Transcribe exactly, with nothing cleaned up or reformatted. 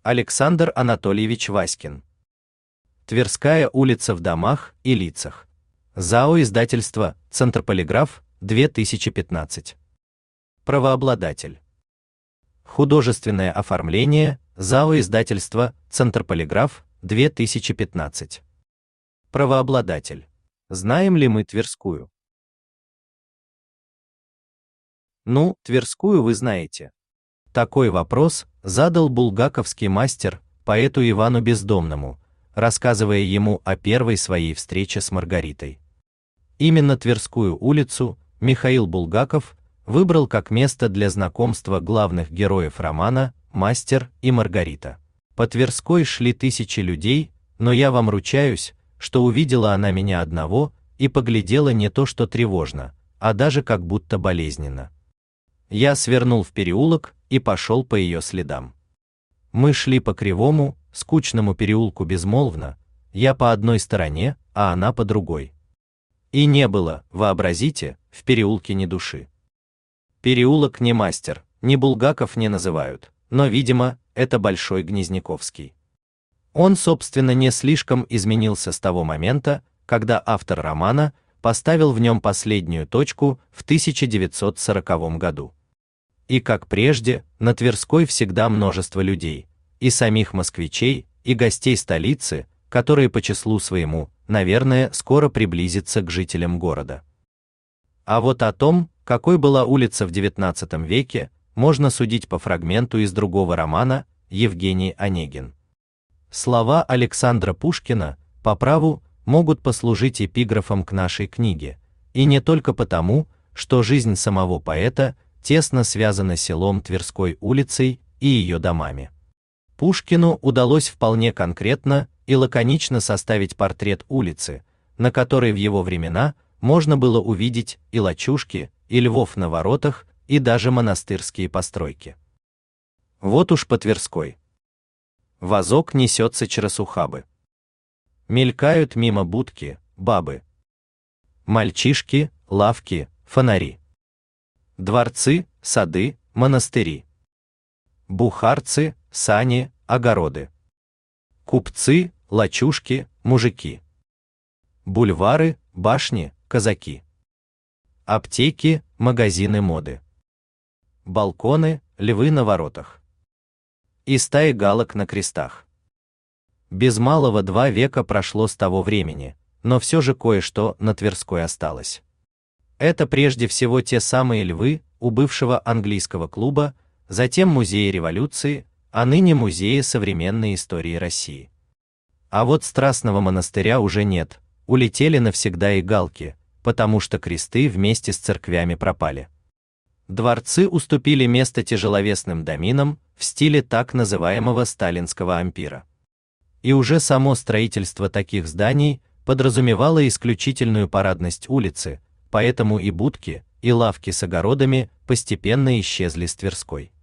Александр Анатольевич Васькин. Тверская улица в домах и лицах. ЗАО издательство «Центр-Полиграф», две тысячи пятнадцать. Правообладатель. Художественное оформление. ЗАО издательство «Центр-Полиграф», две тысячи пятнадцать. Правообладатель. Знаем ли мы Тверскую? Ну, Тверскую вы знаете. Такой вопрос задал булгаковский мастер поэту Ивану Бездомному, рассказывая ему о первой своей встрече с Маргаритой. Именно Тверскую улицу Михаил Булгаков выбрал как место для знакомства главных героев романа «Мастер и Маргарита». По Тверской шли тысячи людей, но я вам ручаюсь, что увидела она меня одного и поглядела не то что тревожно, а даже как будто болезненно. Я свернул в переулок и пошел по ее следам. Мы шли по кривому, скучному переулку безмолвно, я по одной стороне, а она по другой. И не было, вообразите, в переулке ни души. Переулок ни Мастер, ни Булгаков не называют, но, видимо, это Большой Гнезняковский. Он, собственно, не слишком изменился с того момента, когда автор романа поставил в нем последнюю точку в тысяча девятьсот сороковом году. И как прежде, на Тверской всегда множество людей, и самих москвичей, и гостей столицы, которые по числу своему, наверное, скоро приблизятся к жителям города. А вот о том, какой была улица в девятнадцатом веке, можно судить по фрагменту из другого романа «Евгений Онегин». Слова Александра Пушкина, по праву, могут послужить эпиграфом к нашей книге, и не только потому, что жизнь самого поэта тесно связана с селом Тверской улицей и ее домами. Пушкину удалось вполне конкретно и лаконично составить портрет улицы, на которой в его времена можно было увидеть и лачушки, и львов на воротах, и даже монастырские постройки. Вот уж по Тверской. Возок несется через ухабы. Мелькают мимо будки, бабы. Мальчишки, лавки, фонари. Дворцы, сады, монастыри. Бухарцы, сани, огороды. Купцы, лачушки, мужики. Бульвары, башни, казаки. Аптеки, магазины моды. Балконы, львы на воротах. И стаи галок на крестах. Без малого два века прошло с того времени, но все же кое-что на Тверской осталось. Это прежде всего те самые львы у бывшего английского клуба, затем музеи революции, а ныне музеи современной истории России. А вот Страстного монастыря уже нет, улетели навсегда и галки, потому что кресты вместе с церквями пропали. Дворцы уступили место тяжеловесным доминам в стиле так называемого сталинского ампира. И уже само строительство таких зданий подразумевало исключительную парадность улицы, поэтому и будки, и лавки с огородами постепенно исчезли с Тверской.